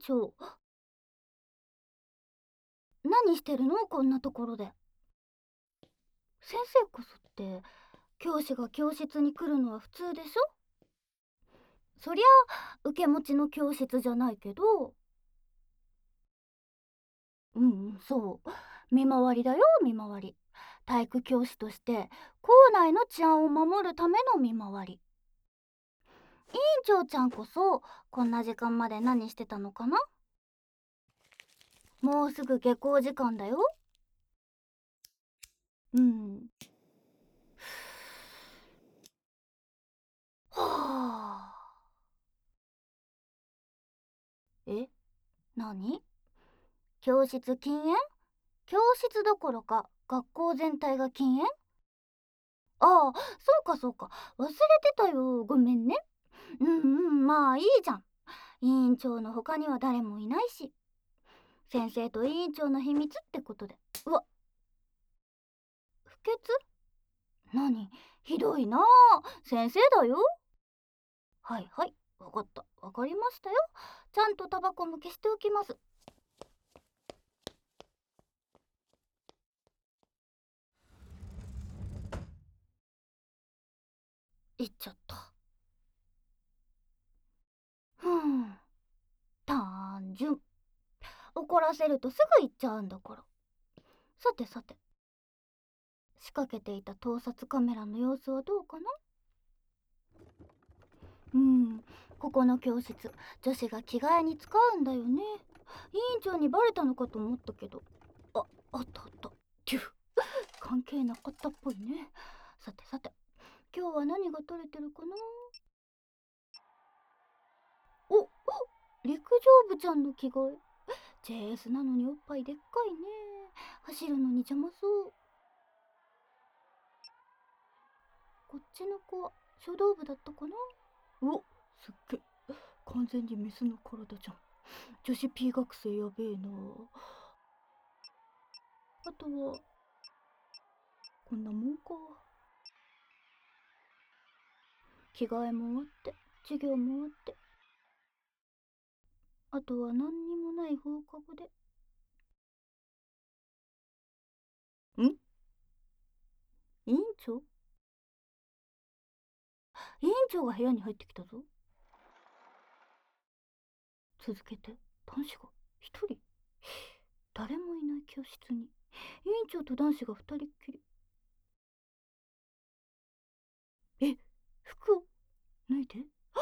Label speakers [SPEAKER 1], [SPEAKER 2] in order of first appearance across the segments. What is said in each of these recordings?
[SPEAKER 1] 長、何してるのこんなところで。先生こそって、教師が教室に来るのは普通でしょ。そりゃ受け持ちの教室じゃないけど。そう。見回りだよ、見回り。体育教師として校内の治安を守るための見回り。委員長ちゃんこそこんな時間まで何してたのかな。もうすぐ下校時間だよ。はあ。え、何？教室禁煙？教室どころか学校全体が禁煙？ああ、そうかそうか。忘れてたよ。ごめんね。まあいいじゃん。委員長の他には誰もいないし。先生と委員長の秘密ってことで。うわ、不潔？何？ひどいなあ。先生だよ。はいはい、わかった。わかりましたよ。ちゃんとタバコも消しておきます。行っちゃった。単純。怒らせるとすぐ行っちゃうんだから。さてさて、仕掛けていた盗撮カメラの様子はどうかな。ここの教室、女子が着替えに使うんだよね。委員長にバレたのかと思ったけど。あったあった。テュフ、関係なかったっぽいね。さてさて、今日は何が取れてるかな。お、陸上部ちゃんの着替え。JS なのにおっぱいでっかいね。走るのに邪魔そう。こっちの子は書道部だったかな。お、すっげ、完全にメスの体じゃん。女子 P 学生やべえな。あとはこんなもんか。着替えも終わって授業も終わって、あとは何にもない放課後で。委員長？委員長が部屋に入ってきたぞ。続けて。男子が一人。誰もいない教室に委員長と男子が二人っきり。服を脱いで。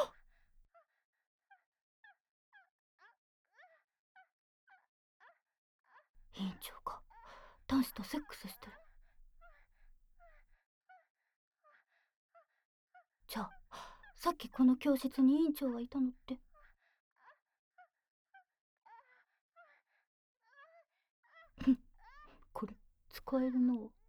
[SPEAKER 1] 委員長が男子とセックスしてる。じゃあさっきこの教室に委員長がいたのって。これ使えるの。